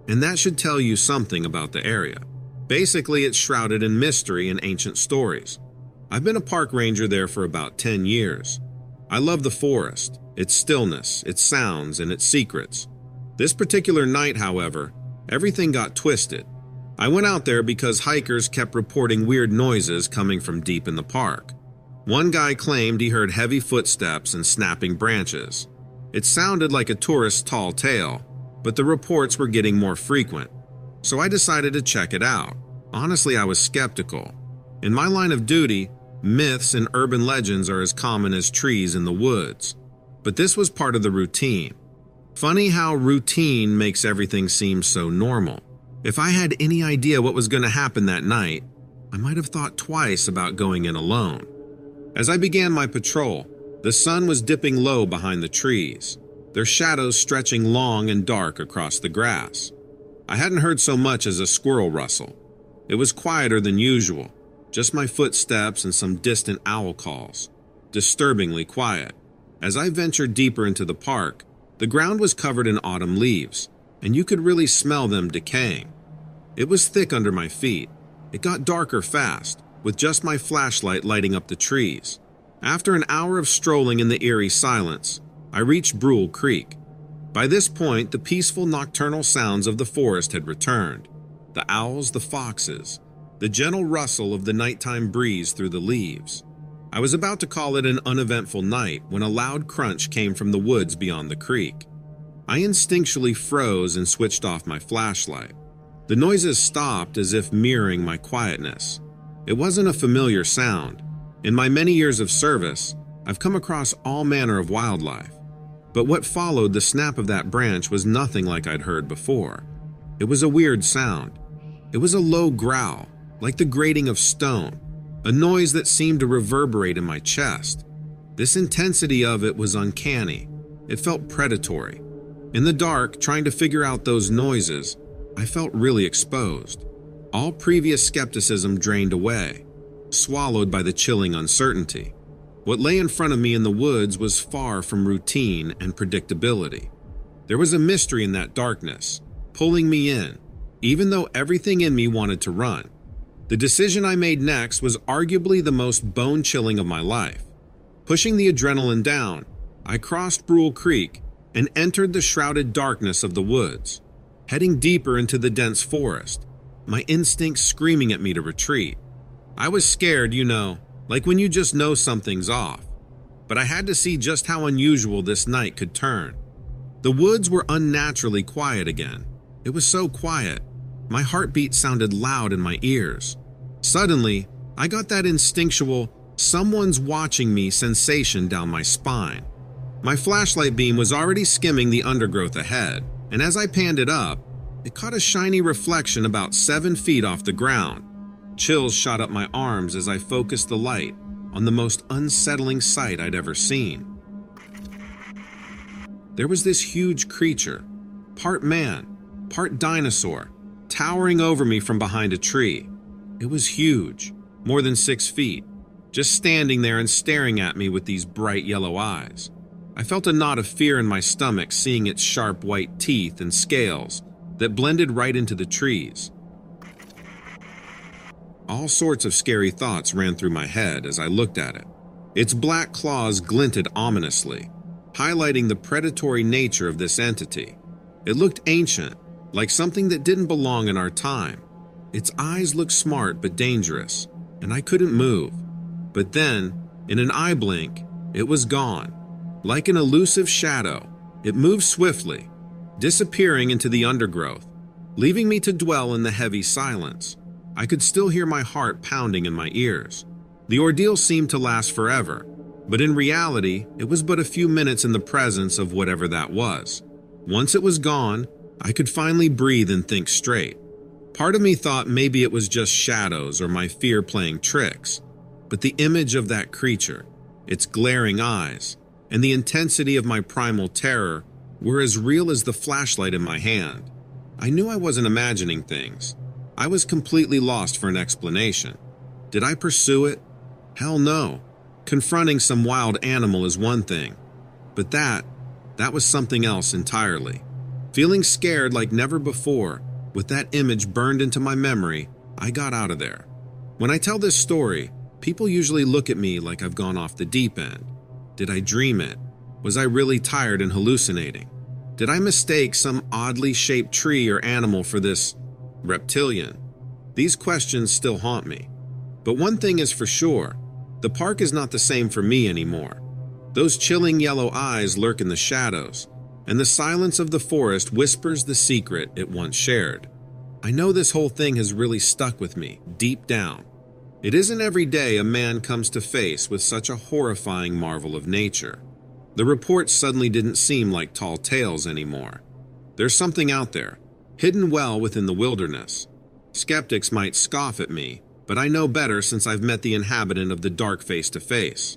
and that should tell you something about the area. Basically, it's shrouded in mystery and ancient stories. I've been a park ranger there for about ten years. I love the forest, its stillness, its sounds, and its secrets. This particular night, however, everything got twisted. I went out there because hikers kept reporting weird noises coming from deep in the park. One guy claimed he heard heavy footsteps and snapping branches. It sounded like a tourist's tall tale, but the reports were getting more frequent. So I decided to check it out. Honestly, I was skeptical. In my line of duty, myths and urban legends are as common as trees in the woods. But this was part of the routine. Funny how routine makes everything seem so normal. If I had any idea what was going to happen that night, I might have thought twice about going in alone. As I began my patrol, the sun was dipping low behind the trees, their shadows stretching long and dark across the grass. I hadn't heard so much as a squirrel rustle. It was quieter than usual, just my footsteps and some distant owl calls. Disturbingly quiet. As I ventured deeper into the park, the ground was covered in autumn leaves, and you could really smell them decaying. It was thick under my feet. It got darker fast, with just my flashlight lighting up the trees. After an hour of strolling in the eerie silence, I reached Brule Creek. By this point, the peaceful nocturnal sounds of the forest had returned. The owls, the foxes, the gentle rustle of the nighttime breeze through the leaves. I was about to call it an uneventful night when a loud crunch came from the woods beyond the creek. I instinctually froze and switched off my flashlight. The noises stopped as if mirroring my quietness. It wasn't a familiar sound. In my many years of service, I've come across all manner of wildlife. But what followed the snap of that branch was nothing like I'd heard before. It was a weird sound. It was a low growl, like the grating of stone, a noise that seemed to reverberate in my chest. This intensity of it was uncanny. It felt predatory. In the dark, trying to figure out those noises, I felt really exposed. All previous skepticism drained away, swallowed by the chilling uncertainty. What lay in front of me in the woods was far from routine and predictability. There was a mystery in that darkness, pulling me in, even though everything in me wanted to run. The decision I made next was arguably the most bone-chilling of my life. Pushing the adrenaline down, I crossed Brule Creek and entered the shrouded darkness of the woods, heading deeper into the dense forest, my instincts screaming at me to retreat. I was scared, you know, like when you just know something's off. But I had to see just how unusual this night could turn. The woods were unnaturally quiet again. It was so quiet. My heartbeat sounded loud in my ears. Suddenly, I got that instinctual, someone's watching me sensation down my spine. My flashlight beam was already skimming the undergrowth ahead, and as I panned it up, it caught a shiny reflection about seven feet off the ground. Chills shot up my arms as I focused the light on the most unsettling sight I'd ever seen. There was this huge creature, part man, part dinosaur, towering over me from behind a tree. It was huge, more than six feet, just standing there and staring at me with these bright yellow eyes. I felt a knot of fear in my stomach seeing its sharp white teeth and scales that blended right into the trees. All sorts of scary thoughts ran through my head as I looked at it. Its black claws glinted ominously, highlighting the predatory nature of this entity. It looked ancient, like something that didn't belong in our time. Its eyes looked smart but dangerous, and I couldn't move. But then, in an eye blink, it was gone. Like an elusive shadow, it moved swiftly, disappearing into the undergrowth, leaving me to dwell in the heavy silence. I could still hear my heart pounding in my ears. The ordeal seemed to last forever, but in reality, it was but a few minutes in the presence of whatever that was. Once it was gone, I could finally breathe and think straight. Part of me thought maybe it was just shadows or my fear playing tricks, but the image of that creature, its glaring eyes, and the intensity of my primal terror were as real as the flashlight in my hand. I knew I wasn't imagining things. I was completely lost for an explanation. Did I pursue it? Hell no. Confronting some wild animal is one thing, but that, that was something else entirely. Feeling scared like never before, with that image burned into my memory, I got out of there. When I tell this story, people usually look at me like I've gone off the deep end. Did I dream it? Was I really tired and hallucinating? Did I mistake some oddly shaped tree or animal for this reptilian? These questions still haunt me. But one thing is for sure, the park is not the same for me anymore. Those chilling yellow eyes lurk in the shadows, and the silence of the forest whispers the secret it once shared. I know this whole thing has really stuck with me, deep down. It isn't every day a man comes to face with such a horrifying marvel of nature. The reports suddenly didn't seem like tall tales anymore. There's something out there, hidden well within the wilderness. Skeptics might scoff at me, but I know better since I've met the inhabitant of the dark face to face.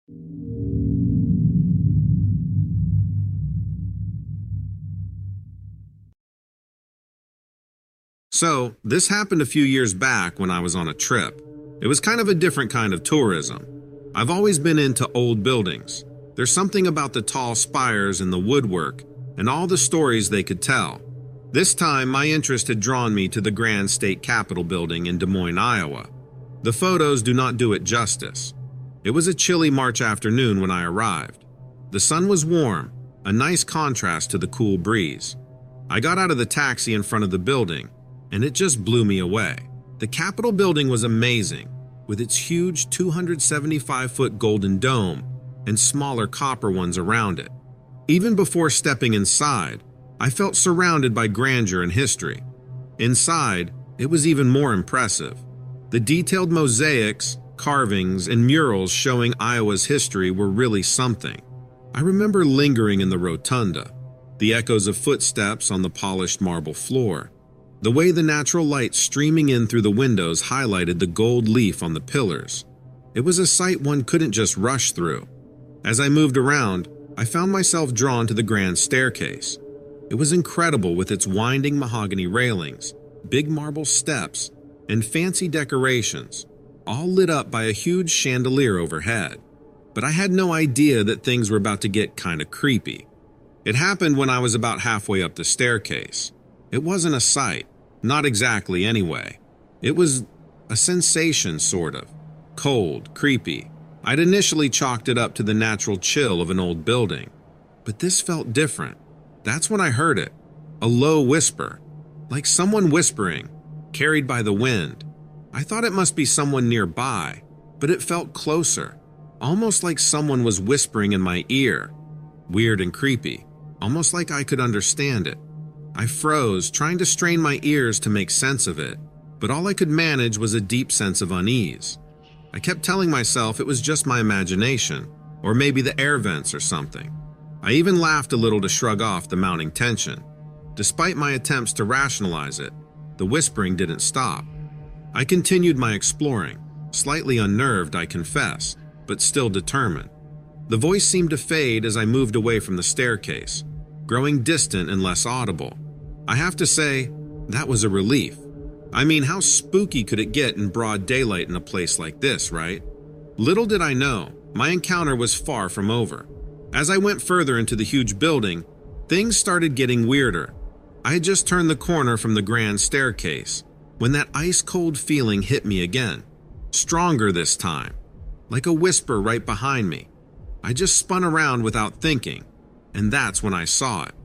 So, this happened a few years back when I was on a trip. It was kind of a different kind of tourism. I've always been into old buildings. There's something about the tall spires and the woodwork and all the stories they could tell. This time, my interest had drawn me to the Grand State Capitol building in Des Moines, Iowa. The photos do not do it justice. It was a chilly March afternoon when I arrived. The sun was warm, a nice contrast to the cool breeze. I got out of the taxi in front of the building, and it just blew me away. The Capitol building was amazing, with its huge two hundred seventy-five foot golden dome and smaller copper ones around it. Even before stepping inside, I felt surrounded by grandeur and history. Inside, it was even more impressive. The detailed mosaics, carvings, and murals showing Iowa's history were really something. I remember lingering in the rotunda, the echoes of footsteps on the polished marble floor. The way the natural light streaming in through the windows highlighted the gold leaf on the pillars. It was a sight one couldn't just rush through. As I moved around, I found myself drawn to the grand staircase. It was incredible with its winding mahogany railings, big marble steps, and fancy decorations, all lit up by a huge chandelier overhead. But I had no idea that things were about to get kind of creepy. It happened when I was about halfway up the staircase. It wasn't a sight, not exactly anyway. It was a sensation, sort of. Cold, creepy. I'd initially chalked it up to the natural chill of an old building. But this felt different. That's when I heard it. A low whisper, like someone whispering, carried by the wind. I thought it must be someone nearby, but it felt closer, almost like someone was whispering in my ear. Weird and creepy, almost like I could understand it. I froze, trying to strain my ears to make sense of it, but all I could manage was a deep sense of unease. I kept telling myself it was just my imagination, or maybe the air vents or something. I even laughed a little to shrug off the mounting tension. Despite my attempts to rationalize it, the whispering didn't stop. I continued my exploring, slightly unnerved, I confess, but still determined. The voice seemed to fade as I moved away from the staircase, growing distant and less audible. I have to say, that was a relief. I mean, how spooky could it get in broad daylight in a place like this, right? Little did I know, my encounter was far from over. As I went further into the huge building, things started getting weirder. I had just turned the corner from the grand staircase when that ice-cold feeling hit me again, stronger this time, like a whisper right behind me. I just spun around without thinking, and that's when I saw it.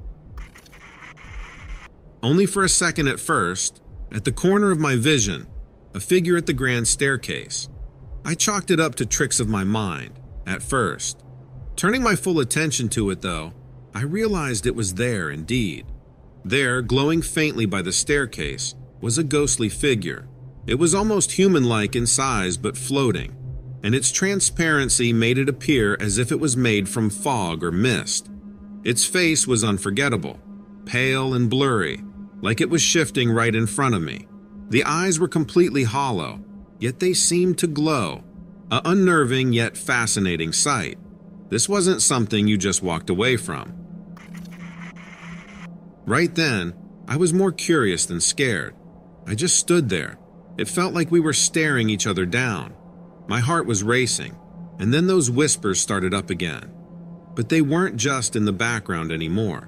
Only for a second at first, at the corner of my vision, a figure at the grand staircase. I chalked it up to tricks of my mind, at first. Turning my full attention to it, though, I realized it was there indeed. There, glowing faintly by the staircase, was a ghostly figure. It was almost human-like in size but floating, and its transparency made it appear as if it was made from fog or mist. Its face was unforgettable, pale and blurry, like it was shifting right in front of me. The eyes were completely hollow, yet they seemed to glow. An unnerving yet fascinating sight. This wasn't something you just walked away from. Right then, I was more curious than scared. I just stood there. It felt like we were staring each other down. My heart was racing, and then those whispers started up again. But they weren't just in the background anymore.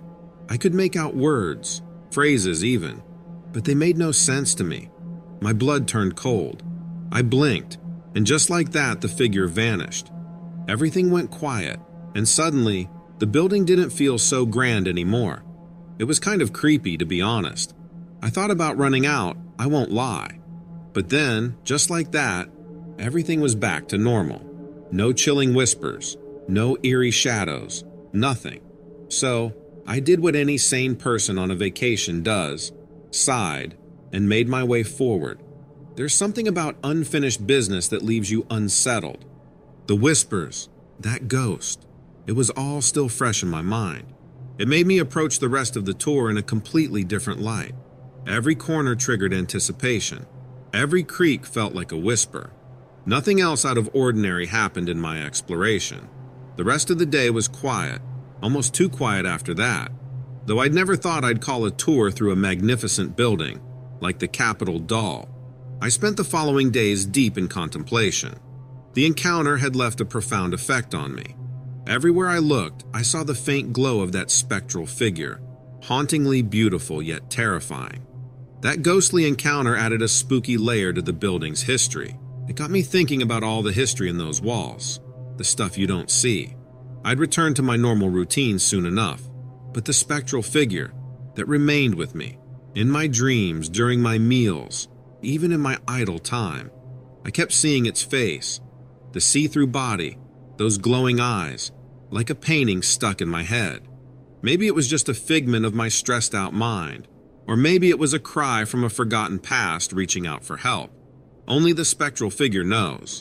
I could make out words, phrases even, but they made no sense to me. My blood turned cold. I blinked, and just like that, the figure vanished. Everything went quiet, and suddenly, the building didn't feel so grand anymore. It was kind of creepy, to be honest. I thought about running out, I won't lie. But then, just like that, everything was back to normal. No chilling whispers, no eerie shadows, nothing. So, I did what any sane person on a vacation does, sighed, and made my way forward. There's something about unfinished business that leaves you unsettled. The whispers, that ghost, it was all still fresh in my mind. It made me approach the rest of the tour in a completely different light. Every corner triggered anticipation. Every creak felt like a whisper. Nothing else out of ordinary happened in my exploration. The rest of the day was quiet, almost too quiet after that, though I'd never thought I'd call a tour through a magnificent building, like the Capitol Doll. I spent the following days deep in contemplation. The encounter had left a profound effect on me. Everywhere I looked, I saw the faint glow of that spectral figure, hauntingly beautiful yet terrifying. That ghostly encounter added a spooky layer to the building's history. It got me thinking about all the history in those walls, the stuff you don't see. I'd return to my normal routine soon enough, but the spectral figure that remained with me, in my dreams, during my meals, even in my idle time. I kept seeing its face, the see-through body, those glowing eyes, like a painting stuck in my head. Maybe it was just a figment of my stressed-out mind, or maybe it was a cry from a forgotten past reaching out for help. Only the spectral figure knows.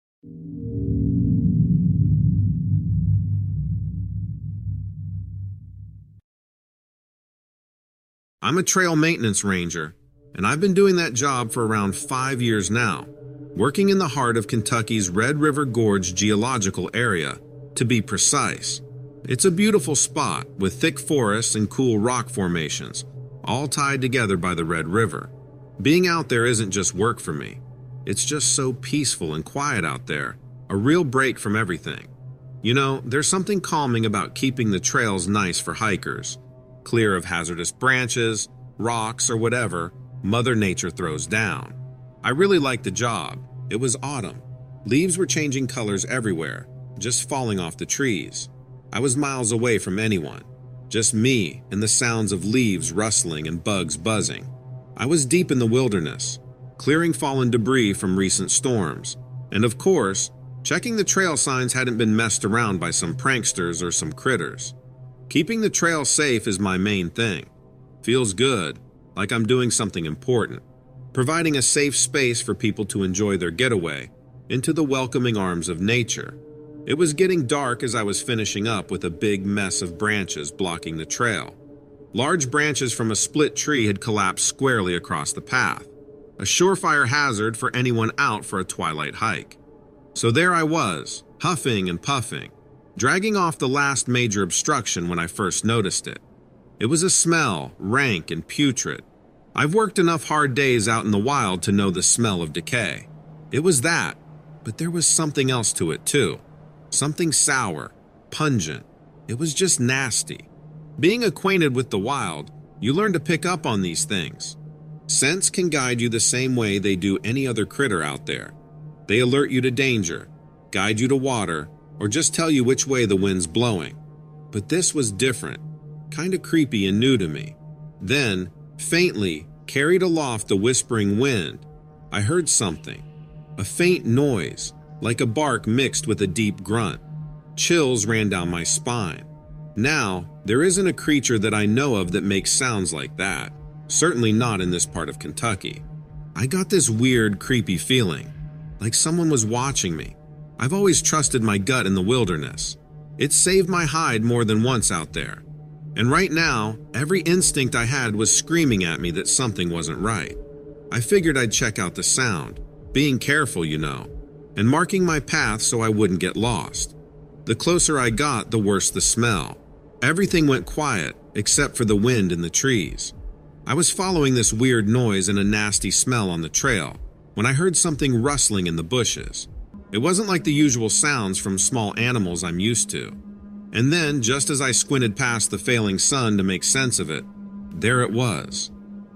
I'm a trail maintenance ranger, and I've been doing that job for around five years now, working in the heart of Kentucky's Red River Gorge geological area, to be precise. It's a beautiful spot with thick forests and cool rock formations, all tied together by the Red River. Being out there isn't just work for me. It's just so peaceful and quiet out there, a real break from everything. You know, there's something calming about keeping the trails nice for hikers, clear of hazardous branches, rocks, or whatever Mother Nature throws down. I really liked the job. It was autumn. Leaves were changing colors everywhere, just falling off the trees. I was miles away from anyone, just me and the sounds of leaves rustling and bugs buzzing. I was deep in the wilderness, clearing fallen debris from recent storms, and of course, checking the trail signs hadn't been messed around by some pranksters or some critters. Keeping the trail safe is my main thing. Feels good, like I'm doing something important, providing a safe space for people to enjoy their getaway into the welcoming arms of nature. It was getting dark as I was finishing up with a big mess of branches blocking the trail. Large branches from a split tree had collapsed squarely across the path, a surefire hazard for anyone out for a twilight hike. So there I was, huffing and puffing, dragging off the last major obstruction when I first noticed it. It was a smell, rank and putrid. I've worked enough hard days out in the wild to know the smell of decay. It was that, but there was something else to it too. Something sour, pungent. It was just nasty. Being acquainted with the wild, you learn to pick up on these things. Scents can guide you the same way they do any other critter out there. They alert you to danger, guide you to water, or just tell you which way the wind's blowing. But this was different, kind of creepy and new to me. Then, faintly, carried aloft the whispering wind, I heard something. A faint noise, like a bark mixed with a deep grunt. Chills ran down my spine. Now, there isn't a creature that I know of that makes sounds like that. Certainly not in this part of Kentucky. I got this weird, creepy feeling, like someone was watching me. I've always trusted my gut in the wilderness. It saved my hide more than once out there. And right now, every instinct I had was screaming at me that something wasn't right. I figured I'd check out the sound, being careful, you know, and marking my path so I wouldn't get lost. The closer I got, the worse the smell. Everything went quiet, except for the wind in the trees. I was following this weird noise and a nasty smell on the trail when I heard something rustling in the bushes. It wasn't like the usual sounds from small animals I'm used to. And then, just as I squinted past the failing sun to make sense of it, there it was.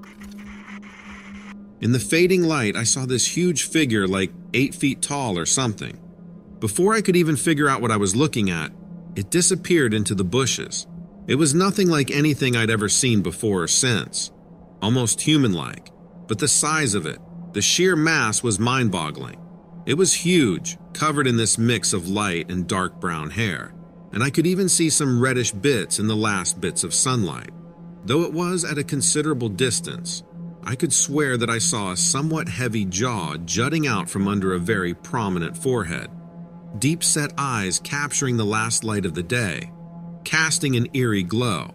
In the fading light, I saw this huge figure like eight feet tall or something. Before I could even figure out what I was looking at, it disappeared into the bushes. It was nothing like anything I'd ever seen before or since. Almost human-like, but the size of it, the sheer mass was mind-boggling. It was huge, covered in this mix of light and dark brown hair, and I could even see some reddish bits in the last bits of sunlight. Though it was at a considerable distance, I could swear that I saw a somewhat heavy jaw jutting out from under a very prominent forehead, deep-set eyes capturing the last light of the day, casting an eerie glow.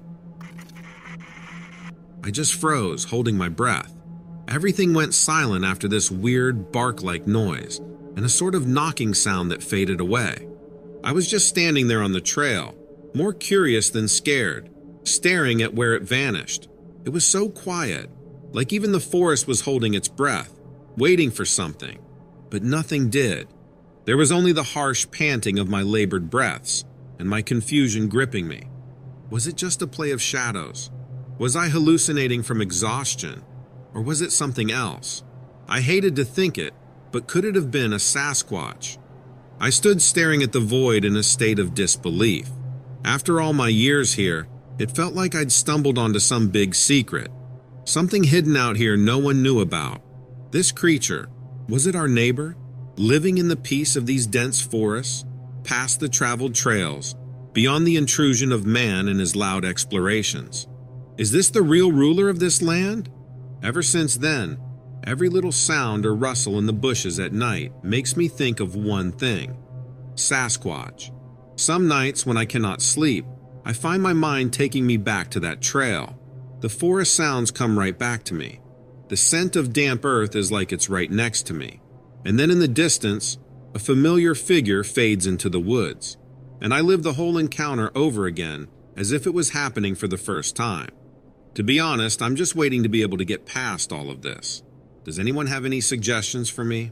I just froze, holding my breath. Everything went silent after this weird bark-like noise and a sort of knocking sound that faded away. I was just standing there on the trail, more curious than scared, staring at where it vanished. It was so quiet, like even the forest was holding its breath, waiting for something, but nothing did. There was only the harsh panting of my labored breaths and my confusion gripping me. Was it just a play of shadows? Was I hallucinating from exhaustion? Or was it something else? I hated to think it, but could it have been a Sasquatch? I stood staring at the void in a state of disbelief. After all my years here, it felt like I'd stumbled onto some big secret. Something hidden out here no one knew about. This creature, was it our neighbor? Living in the peace of these dense forests, past the traveled trails, beyond the intrusion of man and his loud explorations. Is this the real ruler of this land? Ever since then, every little sound or rustle in the bushes at night makes me think of one thing: Sasquatch. Some nights when I cannot sleep, I find my mind taking me back to that trail. The forest sounds come right back to me. The scent of damp earth is like it's right next to me. And then in the distance, a familiar figure fades into the woods, and I live the whole encounter over again as if it was happening for the first time. To be honest, I'm just waiting to be able to get past all of this. Does anyone have any suggestions for me?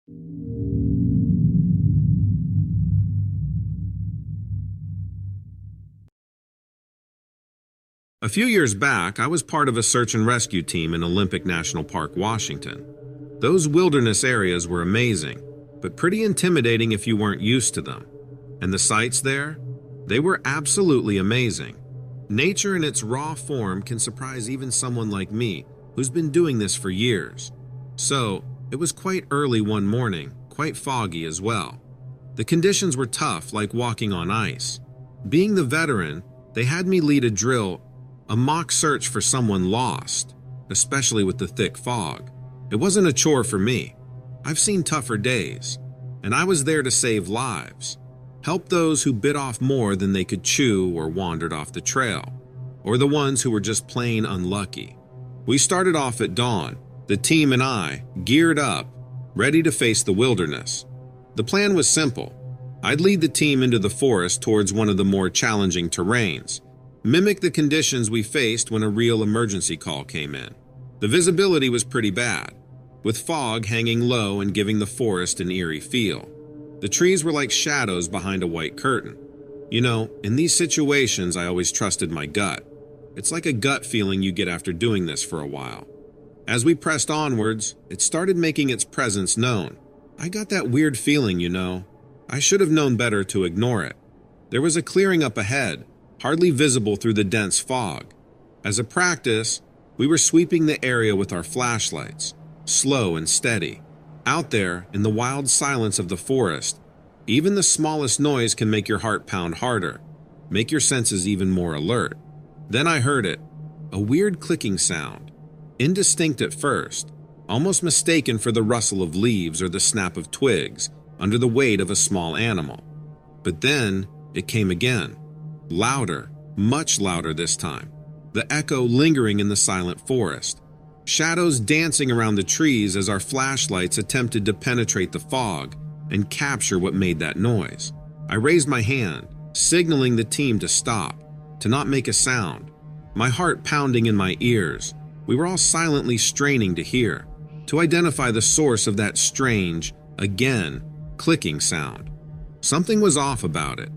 A few years back, I was part of a search and rescue team in Olympic National Park, Washington. Those wilderness areas were amazing, but pretty intimidating if you weren't used to them. And the sights there? They were absolutely amazing. Nature in its raw form can surprise even someone like me, who's been doing this for years. So, it was quite early one morning, quite foggy as well. The conditions were tough, like walking on ice. Being the veteran, they had me lead a drill, a mock search for someone lost, especially with the thick fog. It wasn't a chore for me. I've seen tougher days, and I was there to save lives, help those who bit off more than they could chew or wandered off the trail, or the ones who were just plain unlucky. We started off at dawn, the team and I, geared up, ready to face the wilderness. The plan was simple. I'd lead the team into the forest towards one of the more challenging terrains, mimic the conditions we faced when a real emergency call came in. The visibility was pretty bad, with fog hanging low and giving the forest an eerie feel. The trees were like shadows behind a white curtain. You know, in these situations, I always trusted my gut. It's like a gut feeling you get after doing this for a while. As we pressed onwards, it started making its presence known. I got that weird feeling, you know. I should have known better to ignore it. There was a clearing up ahead, hardly visible through the dense fog. As a practice, we were sweeping the area with our flashlights, slow and steady. Out there, in the wild silence of the forest, even the smallest noise can make your heart pound harder, make your senses even more alert. Then I heard it, a weird clicking sound, indistinct at first, almost mistaken for the rustle of leaves or the snap of twigs under the weight of a small animal. But then it came again, louder, much louder this time, the echo lingering in the silent forest. Shadows dancing around the trees as our flashlights attempted to penetrate the fog and capture what made that noise. I raised my hand, signaling the team to stop, to not make a sound. My heart pounding in my ears, we were all silently straining to hear, to identify the source of that strange, again, clicking sound. Something was off about it.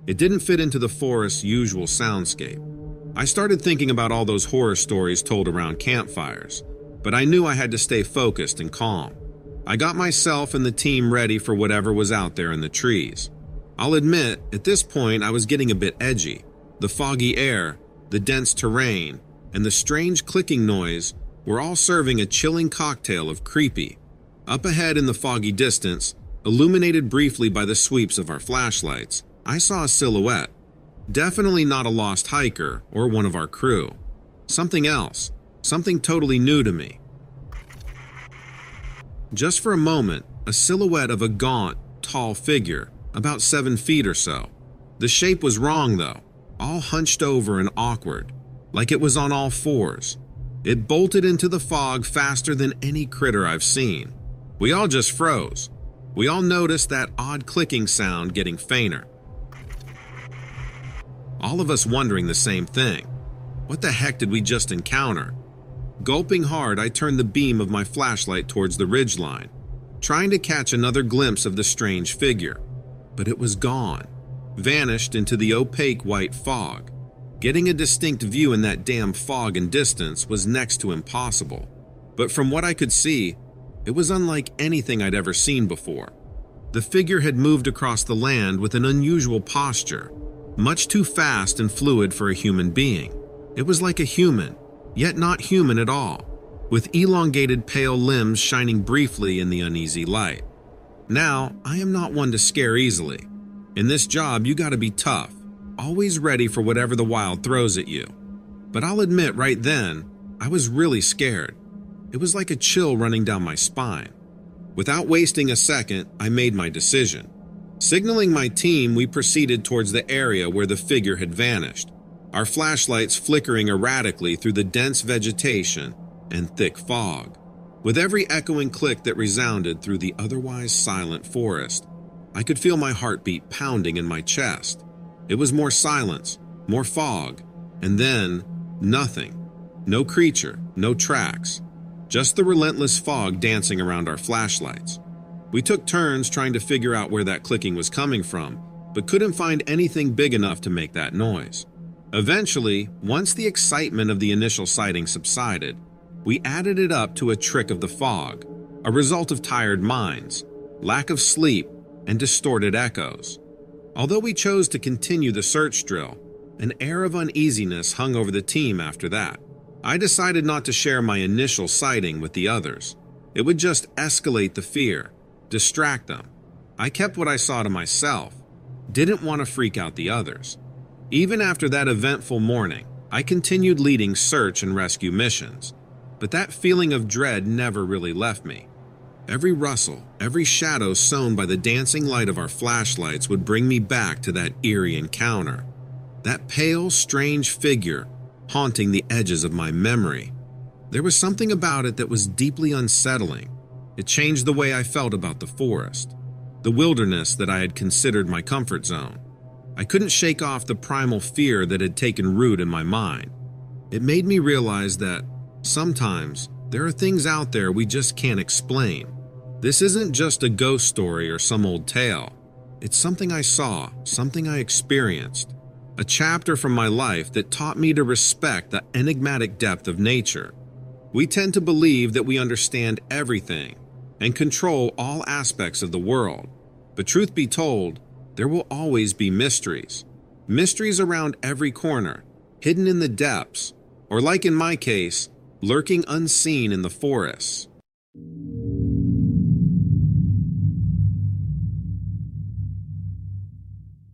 It didn't fit into the forest's usual soundscape. I started thinking about all those horror stories told around campfires, but I knew I had to stay focused and calm. I got myself and the team ready for whatever was out there in the trees. I'll admit, at this point I was getting a bit edgy. The foggy air, the dense terrain, and the strange clicking noise were all serving a chilling cocktail of creepy. Up ahead in the foggy distance, illuminated briefly by the sweeps of our flashlights, I saw a silhouette. Definitely not a lost hiker or one of our crew. Something else, something totally new to me. Just for a moment, a silhouette of a gaunt, tall figure, about seven feet or so. The shape was wrong though, all hunched over and awkward, like it was on all fours. It bolted into the fog faster than any critter I've seen. We all just froze. We all noticed that odd clicking sound getting fainter. All of us wondering the same thing. What the heck did we just encounter? Gulping hard, I turned the beam of my flashlight towards the ridgeline, trying to catch another glimpse of the strange figure. But it was gone, vanished into the opaque white fog. Getting a distinct view in that damn fog and distance was next to impossible. But from what I could see, it was unlike anything I'd ever seen before. The figure had moved across the land with an unusual posture, much too fast and fluid for a human being. It was like a human, yet not human at all, with elongated pale limbs shining briefly in the uneasy light. Now, I am not one to scare easily. In this job, you gotta be tough, always ready for whatever the wild throws at you. But I'll admit right then, I was really scared. It was like a chill running down my spine. Without wasting a second, I made my decision. Signaling my team, we proceeded towards the area where the figure had vanished, our flashlights flickering erratically through the dense vegetation and thick fog. With every echoing click that resounded through the otherwise silent forest, I could feel my heartbeat pounding in my chest. It was more silence, more fog, and then nothing. No creature, no tracks. Just the relentless fog dancing around our flashlights. We took turns trying to figure out where that clicking was coming from, but couldn't find anything big enough to make that noise. Eventually, once the excitement of the initial sighting subsided, we added it up to a trick of the fog, a result of tired minds, lack of sleep, and distorted echoes. Although we chose to continue the search drill, an air of uneasiness hung over the team after that. I decided not to share my initial sighting with the others. It would just escalate the fear, distract them. I kept what I saw to myself, didn't want to freak out the others. Even after that eventful morning, I continued leading search and rescue missions, but that feeling of dread never really left me. Every rustle, every shadow sown by the dancing light of our flashlights would bring me back to that eerie encounter. That pale, strange figure haunting the edges of my memory. There was something about it that was deeply unsettling. It changed the way I felt about the forest, the wilderness that I had considered my comfort zone. I couldn't shake off the primal fear that had taken root in my mind. It made me realize that sometimes there are things out there we just can't explain. This isn't just a ghost story or some old tale. It's something I saw, something I experienced, a chapter from my life that taught me to respect the enigmatic depth of nature. We tend to believe that we understand everything and control all aspects of the world. But truth be told, there will always be mysteries. Mysteries around every corner, hidden in the depths, or like in my case, lurking unseen in the forests.